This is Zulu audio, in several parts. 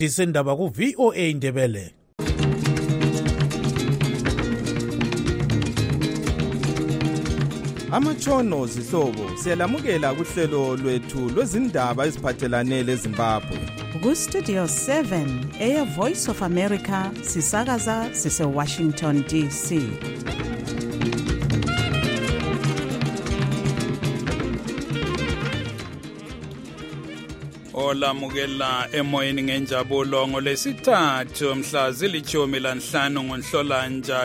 Disendaba ku VOA Indebele. Amatshono zihlobo siyalamukela kuhlelo lwethu lwezindaba eziphathelane leZimbabwe. Ku Studio 7 Air Voice of America sisakaza sise Washington DC. Olamukela emoyeni ngenjabulo ngolesithathu mhla zili-15 ngoNhlolanja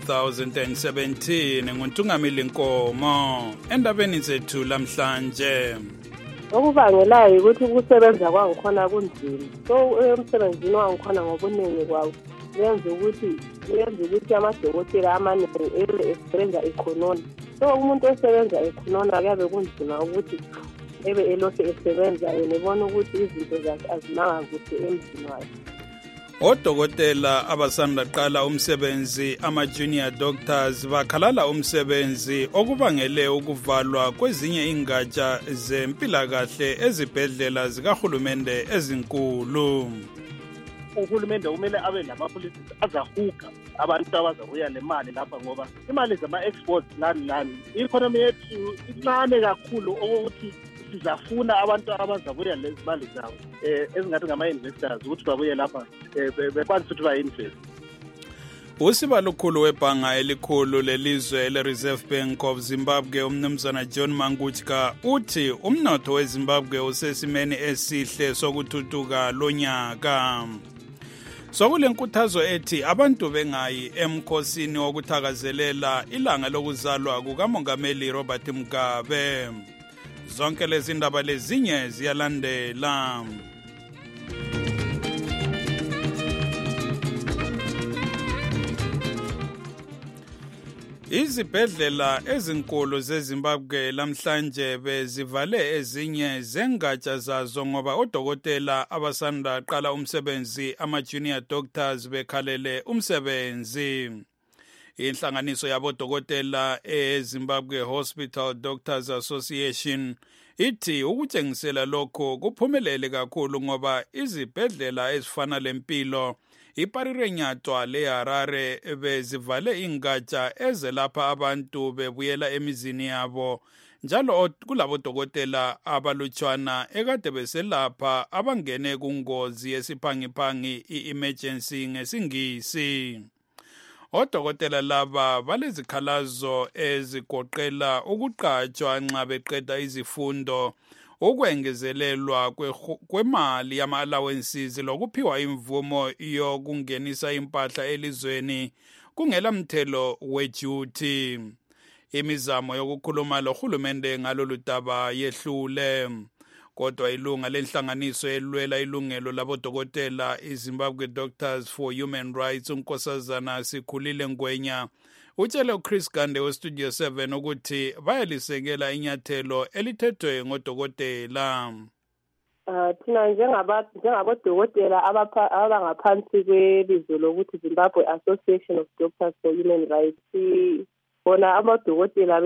2017 nguNtungamili Nkomo. Endabeni zethu lamhlanje, okubangelayo ukuthi ukusebenza kwangikhona kunzima. So emsebenzini wangikhona ngobuningi kwawo yenza ukuthi amadokotela amaningi esebenza ekhonona. So umuntu osebenza ekhonona kuyabe kunzima ukuthi ebe elokhu esebenza enebona ukuthi izinto zakhe azimanga kuhle emzini wakhe. Odokotela abasanda qala umsebenzi ama-junior doctors bakhalala umsebenzi okubangele ukuvalwa kwezinye ingatsha zempilakahle ezibhedlela zikahulumende ezinkulu. Uhulumende kumele abe lamapolisi azahuga abantu abazabuya lemali lapha, ngoba imali zama-exports lani i-economy yethu incane kakhulu okokuthi sizafuna abantu abazabuya lezi mali zabo ezingathi ngama-investors ukuthi babuye lapha bekwanise ukuthi ba-invest. Usibalukhulu webhanga elikhulu lelizwe le-Reserve Bank of Zimbabwe umnumzana John Manguchka uthi umnotho weZimbabwe usesimeni esihle sokuthuthuka lonyaka. Sokulenkuthazo ethi abantu bengayi emkhosini wokuthakazelela ilanga lokuzalwa kukaMongameli Robert Mugabe. Zonke lezi ndaba lezinye ziyalandela. Izibhedlela ezinkulu zeZimbabwe lamhlanje bezivale ezinye zengatsha zazo ngoba odokotela abasanda qala umsebenzi ama-junior doctors bekhalele umsebenzi. Inhlanganiso yabodokotela eZimbabwe Hospital Doctors Association ithi ukutshengisela lokho kuphumelele kakhulu ngoba izibhedlela ezifana lempilo iParirenyatwa leHarare bezivale ingatsha ezelapha abantu bebuyela emizini yabo, njalo kulabodokotela abalutshwana ekade beselapha abangene kungozi yesiphangiphangi i-emergency ngesingisi. Odokotela laba balezikhalazo ezigoqela ukuqatshwa nxa beqeda izifundo, ukwengezelelwa kwemali yama-allowances lokuphiwa imvumo yokungenisa impahla elizweni kungela mthelo weduty. Imizamo yokukhuluma lohulumende ngalolu daba yehlule. Kodwa ilunga lenhlanganiso elwela ilungelo labodokotela iZimbabwe Doctors for Human Rights uNkosazana Sikhulile Ngwenya utshele uChris Gande weStudio 7 ukuthi bayalisekela inyathelo elithethwe ngodokotela. Thina njengabodokotela abangaphansi kwelizwe lokuthi Zimbabwe Association of Doctors for Human Rights, bona amadokotela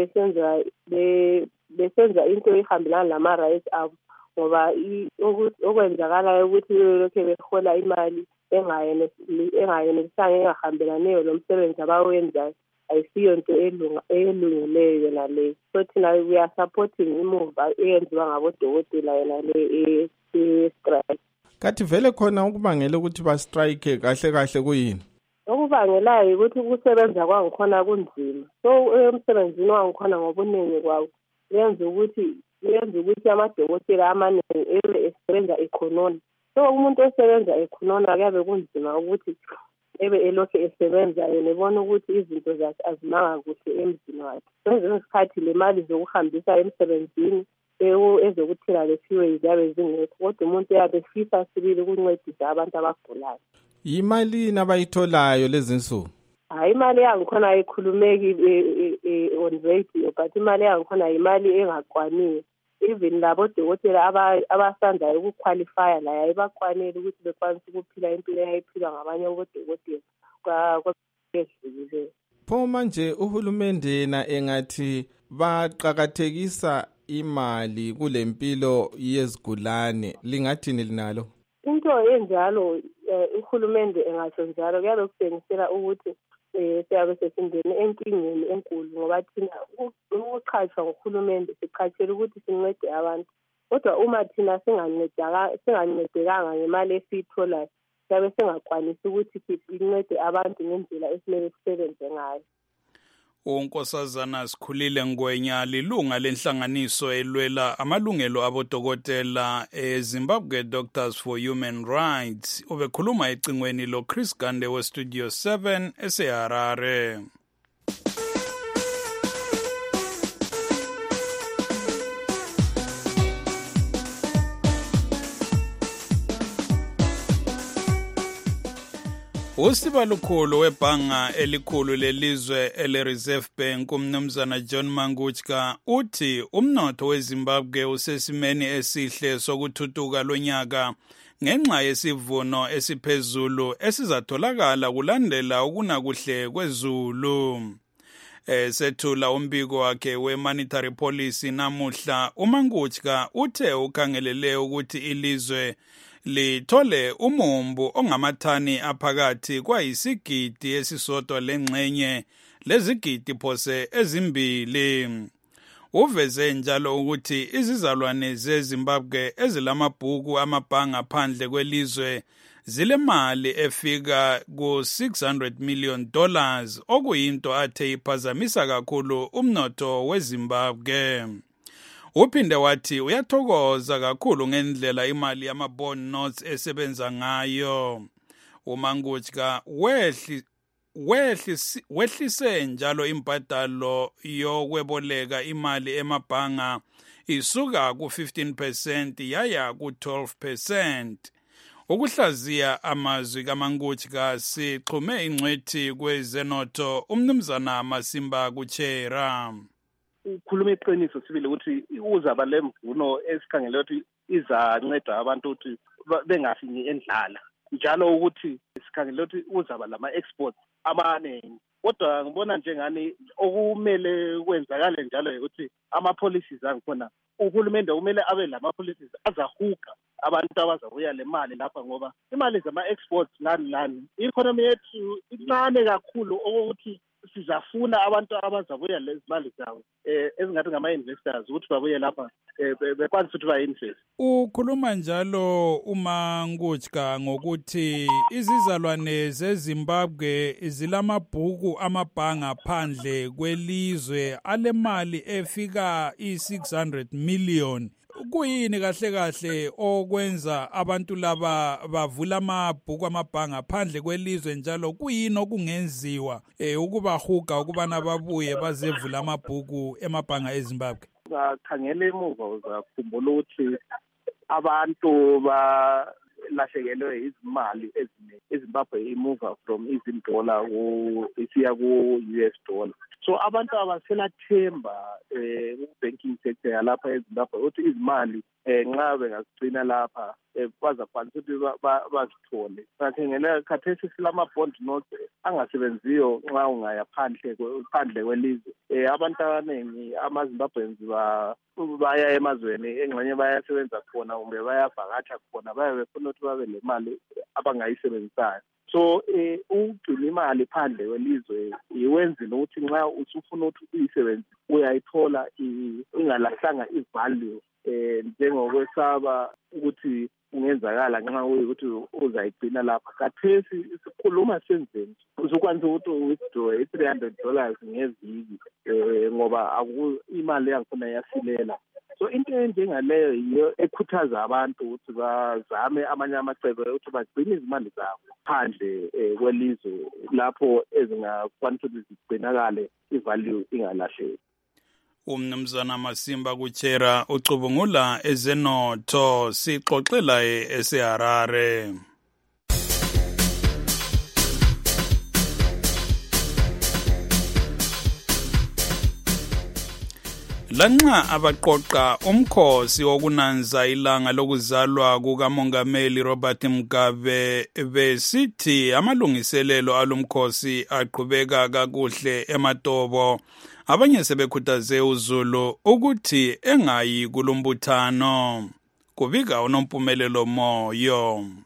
besenza into ehambelana lama-rights abo, ngoba okwenzakalayo ukuthi lokhu behola imali engayenelisanga engahambelaniyo lomsebenzi abawenzayo ayisiyo into elungileyo yona leyo. So thina we are supporting imuva eyenziwa ngabodokotela yona le strike. Kathi vele khona ukubangela ukuthi ba-strike kahle kuyini? Okubangelayo ukuthi ukusebenza kwangikhona kunzima. So emsebenzini wangikhona ngobuningi kwawo yenza ukuthi amadokotela amaningi esebenza ekhonona. So umuntu osebenza ekhonona kuyabe kunzima ukuthi ebe elokhu esebenza enebona ukuthi izinto zakhe azimanga kuhle emzini wakhe. Kwezinye isikhathi le mali zokuhambisa emsebenzini ezokuthela le-fuel ziyabe zingekho, kodwa umuntu uyabe efisa sibili ukuncedisa abantu abagulayo. Imali nabayitholayo lezi nsuku? Hayi, imali yangikhona ayikhulumeki on radio, but imali yangikhona imali engakwaniyo. Even labodokotela abasandayo ukuqualifya la ayibakwaneli ukuthi bekwanise ukuphila impilo eyayiphilwa ngabanye abodokotela kwedlulileyo. Pho manje uhulumende na engathi baqakathekisa imali kulempilo yezigulane, lingathini linalo? into enjalo uhulumende engasho njalo kuyalo kutshengisela ukuthi siyabe sesindeni enkingeni enkulu ngoba thina ukuqhatshwa nguhulumende siqhatshela ukuthi sincede abantu kodwa uma thina singancedekanga ngemali esiyitholayo siyabe singakwanisi ukuthi sincede abantu ngendlela esimele sisebenze ngayo. uNkosazana Sikhulile Ngwenya lilunga lenhlanganiso elwela amalungelo abodokotela eZimbabwe Doctors for Human Rights ubekhuluma ecingweni lo Chris Gande we Studio 7 eseHarare. Usibalukhulu webhanga elikhulu lelizwe ele-Reserve Bank umnumzana John Manguchka uthi umnotho weZimbabwe usesimeni esihle sokuthuthuka lonyaka ngenxa yesivuno esiphezulu esizatholakala kulandela ukunakuhle kwezulu. Sethula umbiko wakhe we-monetary policy namuhla uManguchka uthe ukhangelele ukuthi ilizwe lithole umumbu ongamathani aphakathi kwayisigidi esisodwa lengxenye lezigidi phose ezimbili. Uveze njalo ukuthi izizalwane zeZimbabwe ezilamabhuku amabhanga phandle kwelizwe zilemali efika ku$600 million okuyinto athe iphazamisa kakhulu umnotho weZimbabwe. Uphinde wathi uyathokoza kakhulu ngendlela imali yama-bond notes esebenza ngayo. uManguchka wehlise njalo imbadalo yokweboleka imali emabhanga isuka ku-15% yaya ku-12%. Ukuhlaziya amazwi kaManguchka sixhume ingcwethi kwezenotho umnumzana Masimba Kuchera. Ukhuluma iqiniso sibili ukuthi uzaba lemvuno esikhangele ukuthi izanceda abantu ukuthi bengafini endlala njalo ukuthi sikhangele ukuthi uzaba lama-exports amaningi. Kodwa ngibona njengani okumele kwenzakale njalo ukuthi ama-policies angikhona uhulumende kumele abe lama-policies azahuga abantu abazabuya le mali lapha ngoba imali zama-exports lani i-economy yethu incane kakhulu okokuthi sizafuna abantu abazabuya lezi mali zabo ezingathi ngama-investors ukuthi babuye lapha bekwanisa ukuthi ba-invest. Ukhuluma njalo uManguchka ngokuthi izizalwane zeZimbabwe zilamabhuku amabhanga phandle kwelizwe alemali efika i-600 million. Kuyini kahle okwenza abantu laba bavula amabhuku amabhanga phandle kwelizwe njalo kuyini okungenziwa ukubahuga ukubana babuye bazevula amabhuku emabhanga eZimbabwe? Bakhangela emuva uzakhumbula ukuthi abantu balahlekelwe izimali eziningi. eZimbabwe imuva from $dollar isiya ku-US dollar. So abantu abaselathemba banking sector yalapha eZimbabwe ukuthi izimali nxa bengazigcina lapha bazakwanisa ukuthi bazithole. Bakhangela khathesi silama-bond notes angasebenziyo nxa ungaya phandle kwelizwe. Abantu abaningi amaZimbabweans baya emazweni engxenye bayasebenza khona kumbe bayavakatha khona bayabe befuna ukuthi babe le mali abangayisebenzisayo. So ukugcina imali phandle kwelizwe iwenzile ukuthi nxa usufuna ukuthi uyisebenzise uyayithola ingalahlanga ivalue njengokwesaba ukuthi kungenzakala nxa ukuthi uzayigcina lapha. Khathesi isikhuluma senzeni usukwanisa ukuthi withdraw $300 ngeviki ngoba imali yakhona yasilela. So into enjengaleyo yiyo ekhuthaza abantu ukuthi bazame amanye amacebo ukuthi bagcine izimali zabo phandle kwelizwe lapho ezingakwanisa ukuthi zigcinakale ivalue ingalahleki. Umnumzana Masimba Kuchera ucubungula ezenotho sixoxela eseHarare. Lanxa abaqoqa umkhosi wokunanza ilanga lokuzalwa kukaMongameli Robert Mugabe besithi amalungiselelo alomkhosi aqhubeka kakuhle eMatobo, abanye sebekhuthaze uZulu ukuthi engayi kulombuthano. Kubika uNompumelelo Moyo.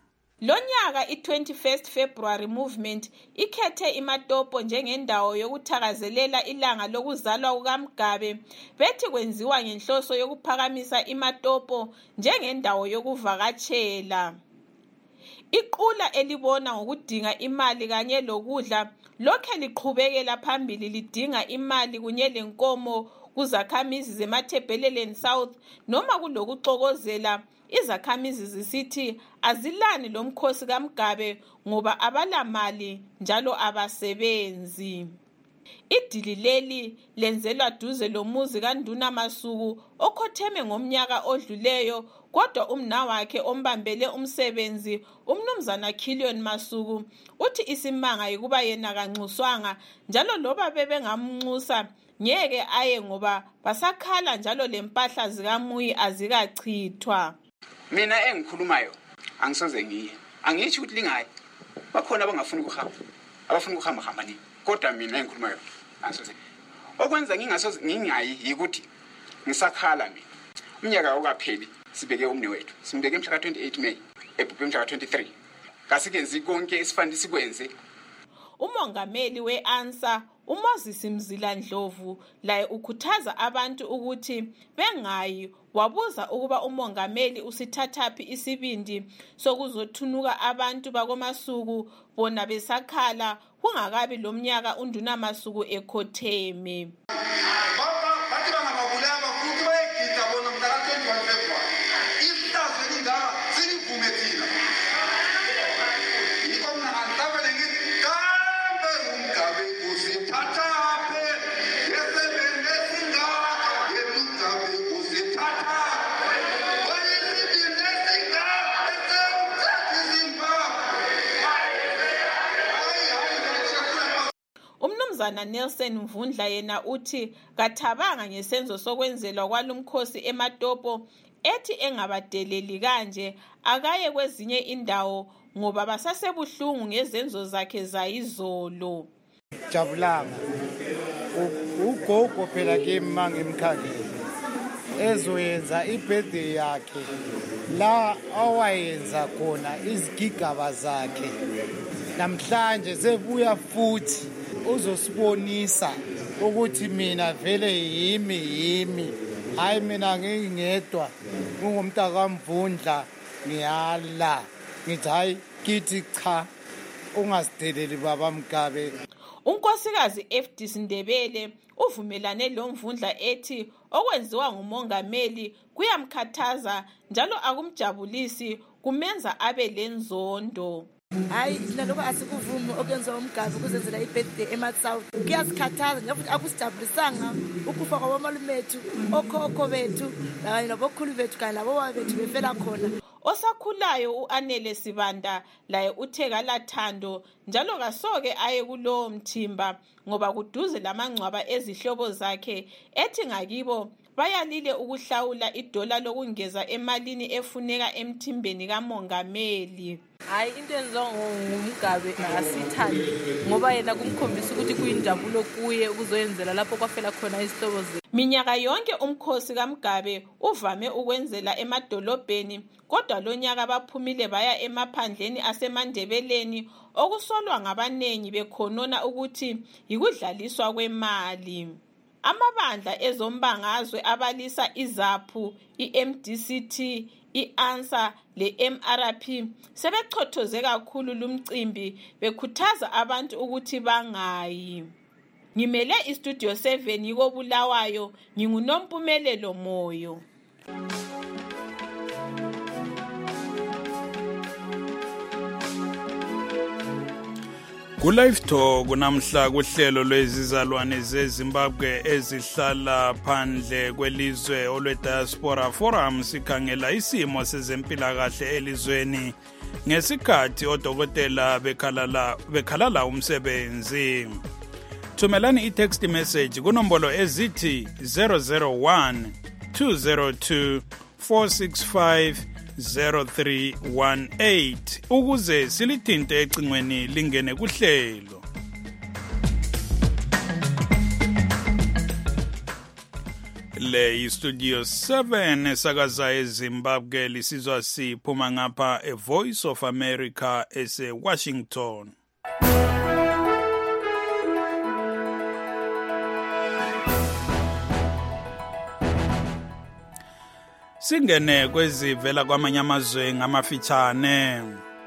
Lonyaka i-21st February Movement ikhethe iMatopo njengendawo yokuthakazelela ilanga lokuzalwa kukaMgabe bethi kwenziwa ngenhloso yokuphakamisa iMatopo njengendawo yokuvakatshela. Iqula elibona ngokudinga imali kanye lokudla lokhe liqhubekela phambili lidinga imali kunye lenkomo kuzakhamizi zeMatabeleland South noma kulokuxokozela izakhamizi zisithi azilani lomkhosi kaMgabe ngoba abalamali njalo abasebenzi. Idili leli lenzelwa duze lomuzi kaNduna Masuku okhotheme ngomnyaka odluleyo kodwa umnawakhe ombambele umsebenzi umnumzana Killion Masuku uthi isimanga ukuba yena kanxuswanga njalo loba bebengamnxusa ngeke aye ngoba basakhala njalo lempahla zikaMuyi azikachithwa. Mina engikhulumayo angisoze ngiye angithi ukuthi lingayi bakhona abangafuni ukuhamba abafuna ukuhamba nini kodwa mina engikhulumayo angisoze okwenza ngingasoze ngingayi yikuthi ngisakhala mina umnyaka okapheli sibeke umne wethu simbeke mhla ka28 May ebhubhe mhla ka23 kasikenzi konke esifanele sikwenze. Umongameli we-ANSA uMoses Mzila Ndlovu laye ukhuthaza abantu ukuthi bengayi wabuza ukuba umongameli usithathaphi isibindi sokuzothunuka abantu bakoMasuku bona besakhala kungakabi lomnyaka uNduna Masuku ekhotheme. Umnumzana Nelson Mvundla yena uthi kathabanga ngesenzo sokwenzelwa kwalumkhosi eMatopo ethi engabadeleli kanje akaye kwezinye indawo ngoba basasebuhlungu ngezenzo zakhe zayizolo. Jabulanga ugogo phela kema ngemkhangeni ezoyenza ibirthday yakhe la awayenza khona izigigaba zakhe namhlanje sebuya futhi uzosibonisa ukuthi mina vele yimi hayi mina ngingedwa ngumntaka Mvundla ngiyala ngithi hayi kithi cha ungasideleli baba Mgabe. Unkosikazi FD Sindebele uvumelane lo Mvundla ethi okwenziwa ngumongameli kuyamkhathaza njalo akumjabulisi kumenza abe lenzondo. Hayi naloko asikuvumi okwenziwa uMgabe kuzenzela ibirthday eMatsouth kuyasikhathaza njengoba akusijabulisanga ukufa kwabomalumethu okhokho bethu kanye nabokhulu bethu kanye nabobaba bethu befela khona. Osakhulayo uAnele Sibanda laye uthe kalathando njalo kasoke aye kulowo mthimba ngoba kuduze lamangcwaba ezihlobo zakhe ethi ngakibo bayalile ukuhlawula idola lokungeza emalini efuneka emthimbeni kamongameli. Hayi into enziwa nguMgabe asithandi ngoba yena kumkhombisa ukuthi kuyinjabulo kuye ukuzoyenzela lapho kwafela khona isihlobo zethu. Minyaka yonke umkhosi kaMgabe uvame ukwenzela emadolobheni kodwa lonyaka baphumile baya emaphandleni aseMandebeleni okusolwa ngabanengi bekhonona ukuthi yikudlaliswa kwemali. Amabandla ezombangazwe abalisa iZAPHU, iMDCT, i-ANSA le-MRP sebechothoze kakhulu lumcimbi bekhuthaza abantu ukuthi bangayi. Ngimele iStudio 7 yiko Bulawayo nginguNompumelelo Moyo. Ku-Live Talk namhla kuhlelo lwezizalwane zeZimbabwe ezihlala phandle kwelizwe olwe-Diaspora Forum sikhangela isimo sezempilakahle elizweni ngesikhathi odokotela bekhalala umsebenzi. Thumelani i-text message kunombolo ezithi 001 202 465 0318 ukuze silithinte ecingweni lingene kuhlelo. Le Studio 7 esakaza eZimbabwe lisizwa siphuma ngapha eVoice of America eseWashington. Singene kwezivela kwamanye amazwe ngamafitshane.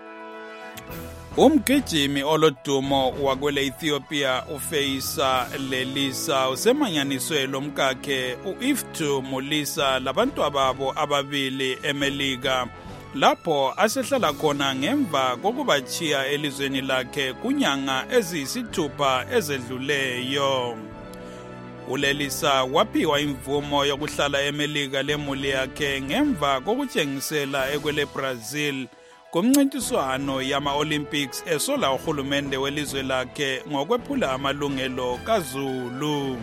Umgijimi olodumo wakwele Ethiopia uFeisa Lelisa usemanyaniswe lomkakhe uIftu Mulisa labantu ababo ababili eMelika lapho asehlala khona ngemva kokubachiya elizweni lakhe kunyanga eziyisithupha ezedluleyo. ULelisa waphiwa imvumo yokuhlala eMelika lemuli yakhe ngemva kokutshengisela ekwele Brazil kumncintiswano yama-Olympics esola uhulumende welizwe lakhe ngokwephula amalungelo kaZulu.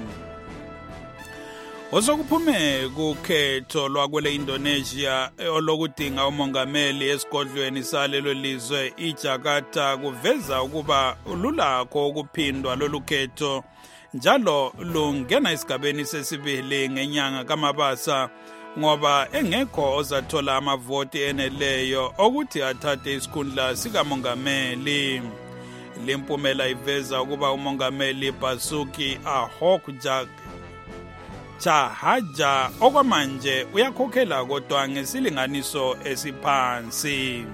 Osokuphume kukhetho lwakwele Indonesia olokudinga umongameli esigodlweni salelo lizwe iJakarta kuveza ukuba ululakho ukuphindwa lolu khetho njalo lungena esigabeni sesibili ngenyanga kaMabasa ngoba engekho ozathola amavoti eneleyo ukuthi athathe isikhundla sikamongameli. Limpumela iveza ukuba umongameli Basuki Ahok Chahaja okwamanje uyakhokhela kodwa ngesilinganiso esiphansi.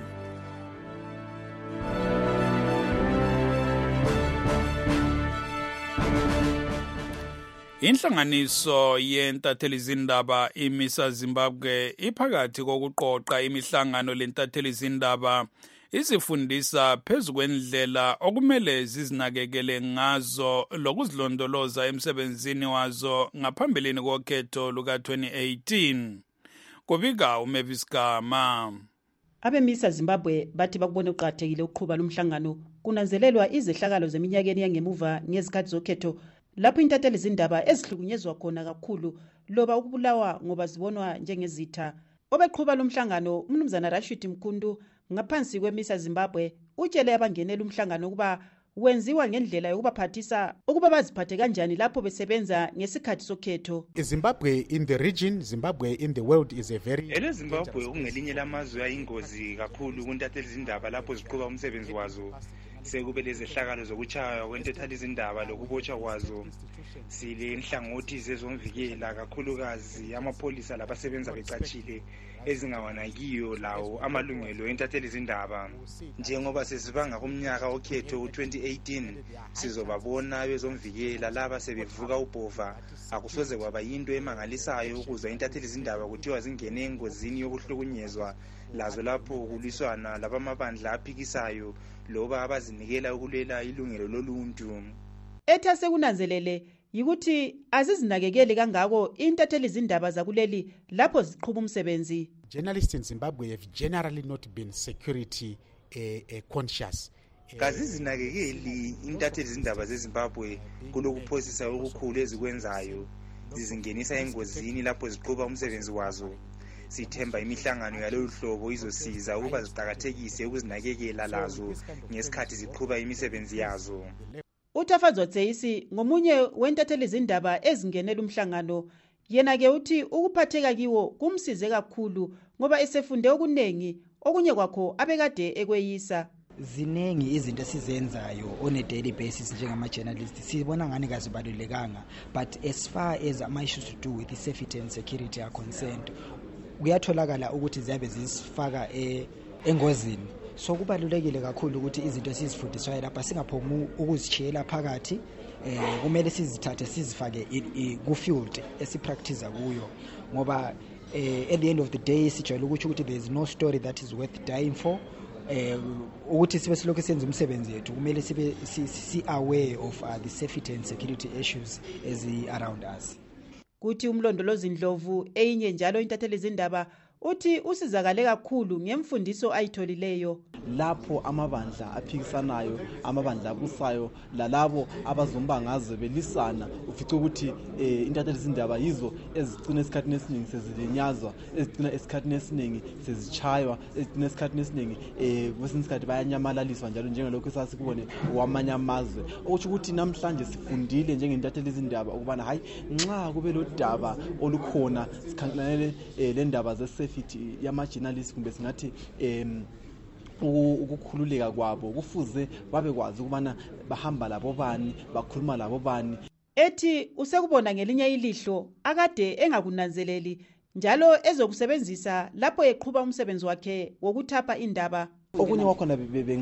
Inhlanganiso yentatheli zindaba imisa Zimbabwe iphakathi kokuqoqa imihlangano lentatheli zindaba isifundisa phezu kwendlela okumele zizinakekele ngazo lokuzilondoloza emsebenzini wazo ngaphambilini kokhetho luka-2018. Kubika uMavis Gama. Abemisa Zimbabwe bathi bakubona uqathekile ukuqhuba lumhlangano kunanzelelwa izehlakalo zeminyakeni yangemuva ngezikhathi zokhetho lapho intatheli zindaba ezihlukunyezwa khona kakhulu loba ukubulawa ngoba zibonwa njengezitha. Obeqhuba lumhlangano umnumzana Rashid Mkhundu ngaphansi kwemisa Zimbabwe utshele abangenela umhlangano ukuba wenziwa ngendlela yokubaphathisa ukuba baziphathe kanjani lapho besebenza ngesikhathi sokhetho. Zimbabwe in the region, Zimbabwe in the world is a very Zimbabwe ungelinye lamazwe ayingozi kakhulu kuntatheli zindaba lapho ziqhuba umsebenzi wazo. Sekube lezehlakalo zokuchaya kwentatheli zindaba lokubotshwa kwazo. Sile inhlangothi zezomvikela kakhulukazi amapholisa labasebenza becatshile ezingawanakiyo lawo amalungelo entatheli zindaba. Njengoba sesibanga kumnyaka okhetho u2018 sizobabona bezomvikela laba sebevuka ubhova. Akusoze kwaba yinto emangalisayo ukuzwa intatheli zindaba kuthiwa zingene engozini yokuhlukunyezwa lazo lapho kuliswana labamabandla aphikisayo loba abazinikela ukulwela ilungelo loluntu. Etha sekunanzelele yikuthi azizinakekeli kangako intatheli zindaba zakuleli lapho ziqhuba umsebenzi. Journalists in Zimbabwe have generally not been security conscious. Kazizinakekeli intatheli zindaba zeZimbabwe kulokuphosisa okukhulu ezikwenzayo zizingenisa engozini lapho ziqhuba umsebenzi wazo. Sithemba imihlangano yalolu hlobo izosiza ukuba ziqhakathekise ukuzinakekela lazo ngesikhathi ziqhuba imisebenzi yazo. Utafadzwa Tseisi ngomunye wentatheli zindaba ezingenela umhlangano yena ke uthi ukuphatheka kiwo kumsize kakhulu ngoba esefunde okunengi okunye kwakho abekade ekweyisa. Zinengi izinto esizenzayo on a daily basis njengama journalists sibona ngani kazibalulekanga, but as far as my issues to do with the safety and security are concerned kuyatholakala ukuthi ziyabe zisifaka engozini. So kubalulekile kakhulu ukuthi izinto sizifundiswayo lapha singaphomu ukuzichiyela phakathi, kumele sizithathe sizifake ku field esipractice kuyo ngoba at the end of the day sijwayele ukuthi there is no story that is worth dying for. Ukuthi sibe silokhu senza umsebenzi wethu kumele sibe si aware of the safety and security issues as around us. Kuthi umlondolozi Ndlovu eyinye njalo intatheli zindaba uthi usizakale kakhulu ngemfundiso ayitholileyo. Lapho amabandla aphikisanayo, amabandla abusayo, lalabo abazombangazwe belisana, ufica ukuthi intatheli zindaba yizo ezigcina esikhathini esiningi sezilinyazwa, ezigcina esikhathini esiningi sezichaywa, ezigcina esikhathini esiningi kwesinye isikhathi bayanyamalaliswa njalo njengalokho esasikubone kwamanye amazwe. Okusho ukuthi namhlanje sifundile njengentatheli zindaba ukubana hayi nxa kube lo daba olukhona sikhangelane le ndaba ze-safety yama-journalist kumbe singathi ukukhululeka kwabo kufuze babekwazi ukubana bahamba labo bani, bakhuluma labo bani. Ethi usekubona ngelinye ilihlo akade engakunanzeleli njalo ezokusebenzisa lapho eqhuba umsebenzi wakhe wokuthapha indaba. Okunye wakhona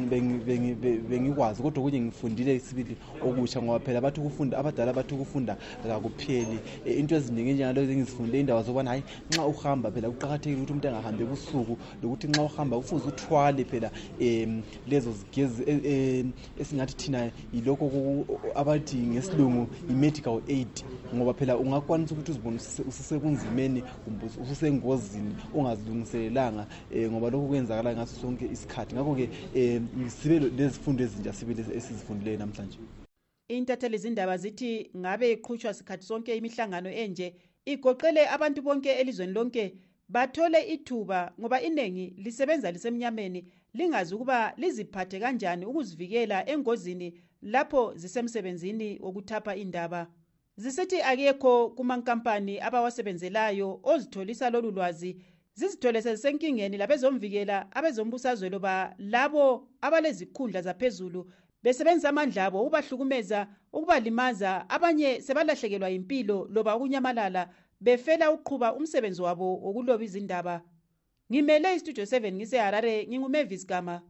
bengikwazi kodwa okunye ngifundile isibili okusha ngoba phela bathi ukufunda abadala bathi ukufunda akakupheli. Into eziningi njengalezo engizifundile indaba zokubana hayi nxa uhamba phela kuqhakathekile ukuthi umuntu engahambe ebusuku lokuthi nxa uhamba kufuze uthwale phela lezo zigezi esingathi thina yilokho abathi ngesilungu i-medical aid ngoba phela ungakwanisa ukuthi uzibone usisekunzimeni usengozini ungazilungiselelanga ngoba lokho kwenzakala ngaso sonke isikhathi. Ngakho-ke sibe lezifundo ezintsha sibili esizifundileyo namhlanje. Intatheli zindaba zithi ngabe iqhutshwa sikhathi sonke imihlangano enje igoqele abantu bonke elizweni lonke bathole ithuba ngoba iningi lisebenza lisemnyameni lingazi ukuba liziphathe kanjani ukuzivikela engozini lapho zisemsebenzini wokuthapha indaba. Zisithi akekho kumankampani abawasebenzelayo ozitholisa lolu lwazi zizithole sezisenkingeni labezomvikela abezombusazwe loba labo abalezikhundla zaphezulu besebenzisa amandla abo ubahlukumeza ukubalimaza abanye sebalahlekelwa impilo loba ukunyamalala befela uqhuba umsebenzi wabo wokuloba izindaba. Ngimele istudio 7 ngiseHarare nginguMavis Gama.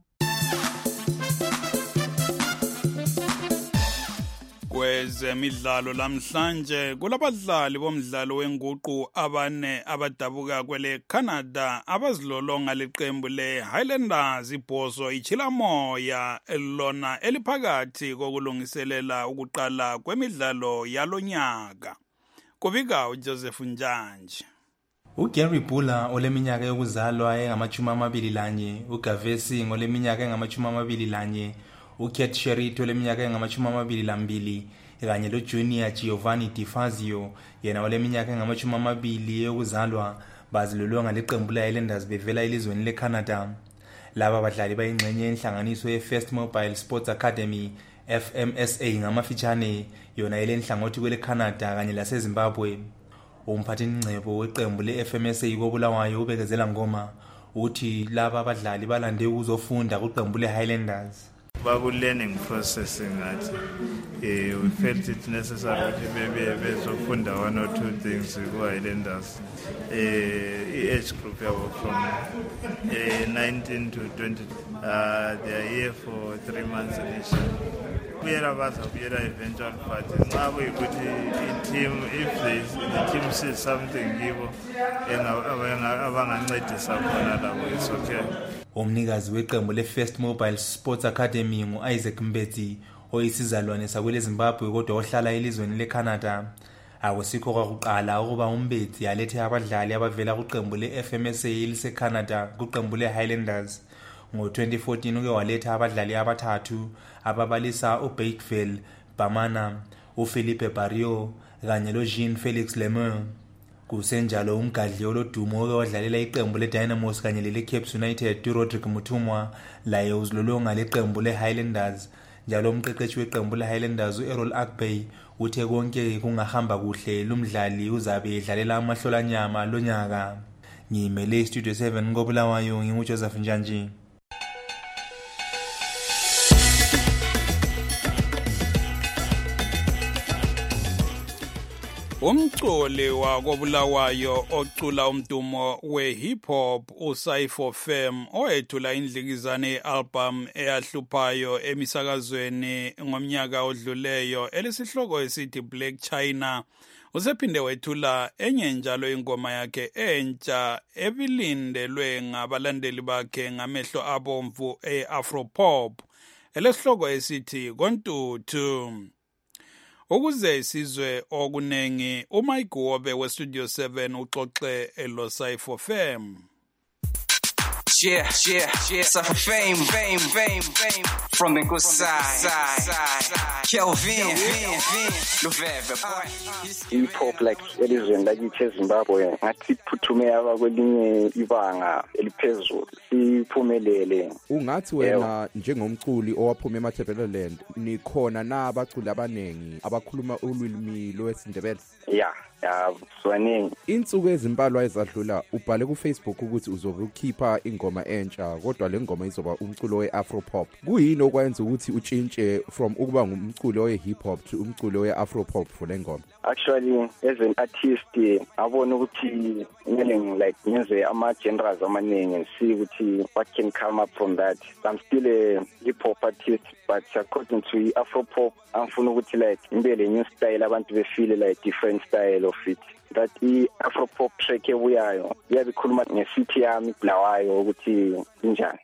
Kwezemidlalo lamhlanje kulabadlali bomdlalo wenguqu abane abadabuka kwele Canada abazilolonga leqembu le Highlanders ibhoso ichilamoya elona eliphakathi kokulungiselela ukuqala kwemidlalo yalonyaka. Kubika uJoseph Njanje. uGary Bula oleminyaka yokuzalwa engama-21, uGavesi ngoleminyaka engama-21, uKate Sherrit oleminyaka engama-22 kanye loJunior Giovanni Di Fazio yena oleminyaka engama-20 yokuzalwa bazilolonga leqembu le-Highlanders bevela elizweni leCanada. Laba badlali bayingxenye yenhlanganiso ye-First Mobile Sports Academy FMSA ngamafitshane yona elenhlangothi kweleCanada kanye laseZimbabwe. Umphathinqebo weqembu le-FMSA koBulawayo ubekezela ngoma uthi laba badlali balande ukuzofunda kuqembu le-Highlanders. Learning process ngathi we felt it necessary ukuthi bezofunda one or two things ku-Highlanders. Age group yabo from 19 to 20. They are here for 3 months initially. Kuyela bazabuyela eventual party nxa kuyikuthi i-team if the team sees something kibo abangancedisa khona labo it's okay. Umnikazi weqembu le-First Mobile Sports Academy ngu-Isaac Mbetsi oyisizalwane sakwele Zimbabwe kodwa ohlala elizweni leCanada. Akusikho kwakuqala ukuba uMbetsi alethe abadlali abavela kuqembu le-FMSA eliseCanada kuqembu le-Highlanders. Ngo-2014 uke waletha abadlali abathathu ababalisa uBakeville Bamana, uFelipe Barrio kanye loJean Felix Lemeur. Kusenjalo umgadli olodumo oke wadlalela iqembu leDynamos kanye leleCapes United uRodrick Mutumwa laye uzilolonga leqembu leHighlanders. Njalo umqeqeshi weqembu leHighlanders uErrol Akbay uthe konke kungahamba kuhle lumdlali uzabe edlalela amahlolanyama lonyaka. Ngimele istudio 7 koBulawayo nginguJoseph Njanje. Umculi wakoBulawayo ocula umdumo we-hip hop uSaifo Fam oyethula indlikizane ye-album eyahluphayo emisakazweni ngomnyaka odluleyo elesihloko esithi Black China usephinde wethula enye njalo ingoma yakhe entsha ebilindelwe ngabalandeli bakhe ngamehlo abomvu e-Afropop elesihloko esithi Kontutu. Ukuze isizwe okunengi uMike Wobe weStudio 7 uxoxe eLosaifo Fam. Yeah. So fame. From the good side. Kelvin. Luveve, boy. Hip hop like elizweni lakithi eZimbabwe ngathi phuthume abakwelinye ibanga eliphezulu siphumelele. Ungathi wena njengomculi owaphuma eMatabeleland nikhona na abaculi abanengi abakhuluma ulwimi lwesiNdebele? Yeah, swaningi. Insuku ezimbalwa ezadlula ubhale ku Facebook ukuthi uzobe ukhipha ingoma entsha kodwa le ngoma izoba umculo weAfro pop. Kuyini okwenza ukuthi utshintshe from ukuba ngumculi we-hip hop to umculo we-Afro pop for le ngoma? Actually, as an artist, abona ukuthi like ngenze ama-genres amaningi see ukuthi what can come up from that. I'm still a hip hop artist, but according to Afro pop, angifuna ukuthi like imbele new style abantu befeel like different style of it. That i-Afro pop track ebuyayo iyabikhuluma nge-city yami Bulawayo ukuthi injani.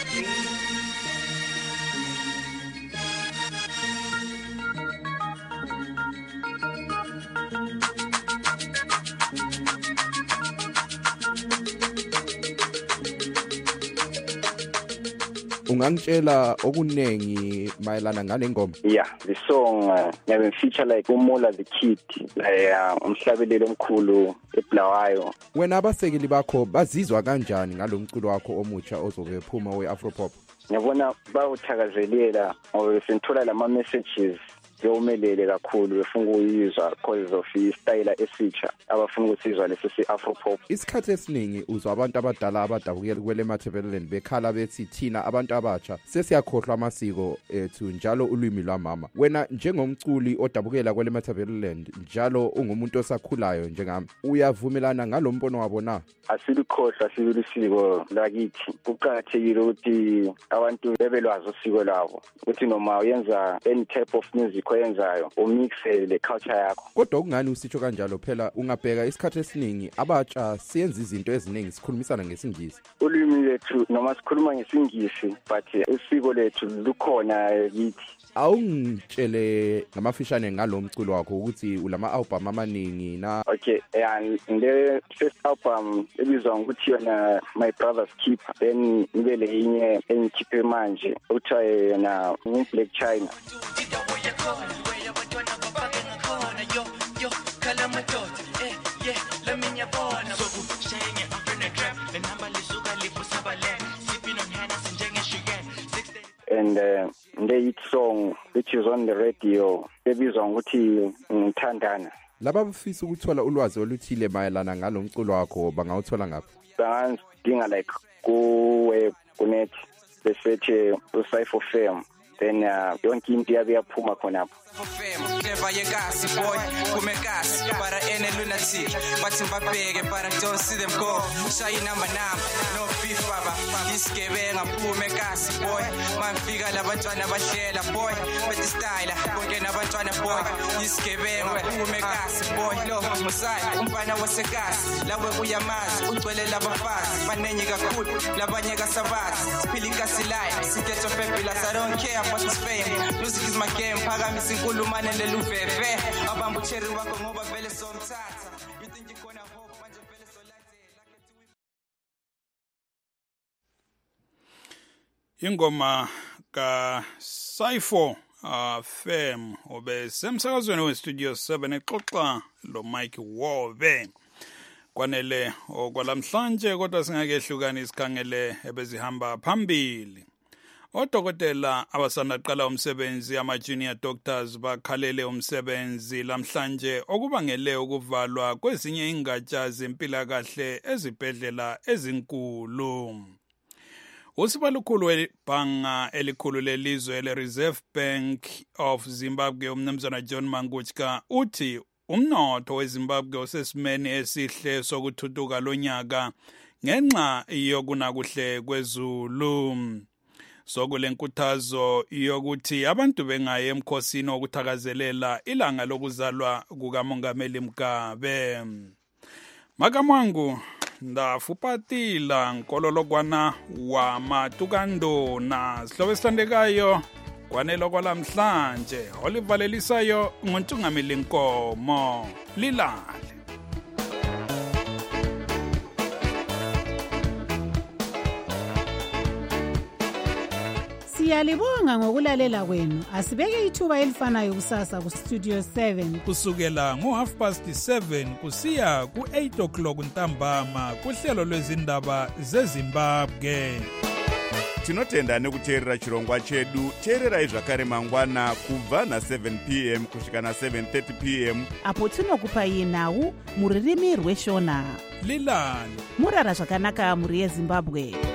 Ungangitshela okunengi mayelana ngale ngoma? Yeah, the song ngiyabe feature like uMola the Kid, umhlabeleli omkhulu eBulawayo. Wena abasekeli bakho bazizwa kanjani ngalomculo wakho omutsha ozobe phuma weAfro pop? Ngiyabona bawuthakazelela ngoba senthola lama messages yomelele kakhulu befuna ukuyizwa because of i-style esitsha abafuna ukuthi izwa lesi si-Afro pop. Isikhathi esiningi uzwa abantu abadala abadabukela kwele Matabeleland bekhala bethi thina abantu abatsha sesiyakhohlwa amasiko ethu njalo ulwimi lwamama. Wena njengomculi odabukela kwele Matabeleland njalo ungumuntu osakhulayo njengami, uyavumelana ngalombono wabo na? Asilikhohlwa isiko lakithi. Kuqakathekile ukuthi abantu bebelwazi usiko lwabo ukuthi noma uyenza any type of music oyenzayo umixe le culture yakho. Kodwa kungani usitsho kanjalo? Phela ungabheka isikhathi esiningi abatsha siyenza izinto eziningi sikhulumisana ngesingisi. Ulimi lethu noma sikhuluma ngesingisi but isiko lethu lukhona kithi. Awungitshele ngamafishane ngalomculo wakho ukuthi ulama album amaningi na? Okay, the first album ebizwa ngokuthi yona My Brother's Keeper, then ngibe lenye engikhiphe manje uthiwa yona Black China. And the song which is on the radio ebizwa ngokuthi Ngithandana. Laba bafisa ukuthola ulwazi oluthile mayelana ngalomculo wakho bangawuthola ngaphi? Bangidinga like ku-net besearch uCypher Fame, then yonke into yabe yaphuma khonapho. Clever yekasi boy, kumekasi para ene lunatic. Bathi mbabheke para don't see them go. Shayi number no beef baba. Isikebe ngaphume kasi boy. Mafika labantwana bahlela boy. Bethi style konke nabantwana boy. Isikebe ngaphume kasi boy. Lo musai umfana wasekasi. Lawe uyamazi ugcwele labafazi. Banenye kakhulu labanye kasabazi. Siphila ikasi life. Siketho fabula I don't care about this fame. Music is my game. Phakamisa inkulumo leluveve abamba ucheri wakho ngoba vele somthatha. You think you're gonna hope manje vele solathela. Ingoma ka Cypher Fame obe semsakazweni we Studio 7 exoxa lo Mike Wove. Kwanele okwalamhlanje kodwa singakehlukana isikhangele ebezihamba phambili. Odokotela abasandaqala umsebenzi ama-junior doctors bakhalele umsebenzi lamhlanje okubangele ukuvalwa kwezinye ingatsha zempilakahle ezibhedlela ezinkulu. Usibalukhulu webhanga elikhulu lelizwe le-Reserve Bank of Zimbabwe umnumzana John Manguchka uthi umnotho weZimbabwe usesimeni esihle sokuthuthuka lonyaka ngenxa yokunakuhle kwezulu. Sokulenkuthazo yokuthi abantu bengaye emkhosini wokuthakazelela ilanga lokuzalwa kukaMongameli Mugabe. Makamwangu ndafupatila nkololokwana wa matukando na sihlobo esithandekayo kwanelo kwalamhlanje olivalelisayo nguNtungameli Nkomo lilale. Siyalibonga ngokulalela kwenu. Asibeke ithuba elifanayo kusasa ku Studio 7 kusukela ngo7:30 kusiya ku8 o'clock ntambama kuhlelo lwezindaba zeZimbabwe. Tinotenda nekuteerera chirongwa chedu. Teererai zvakare mangwana kubva na7 p.m. kusvika na7:30 p.m. apo tinokupai nhau muririmi rweshona Lilani murara zvakanaka muri yeZimbabwe.